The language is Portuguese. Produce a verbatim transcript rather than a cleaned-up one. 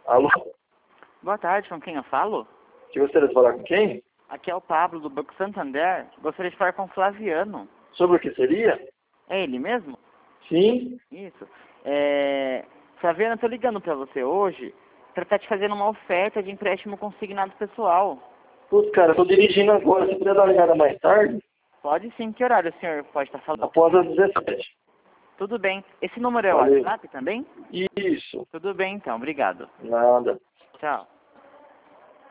Alô? Boa tarde, com quem eu falo? Você gostaria de falar com quem? Aqui é o Pablo, do Banco Santander. Gostaria de falar com o Flaviano. Sobre o que seria? É ele mesmo? Sim. Isso. É... Flaviano, eu tô ligando pra você hoje pra estar te fazendo uma oferta de empréstimo consignado pessoal. Putz, cara, eu tô dirigindo agora. Se puder dar uma ligada mais tarde, Pode sim, que horário o senhor pode estar falando? após as dezessete. Tudo bem. Esse número é o Valeu. WhatsApp também? Isso. Tudo bem então, obrigado. Nada. Tchau.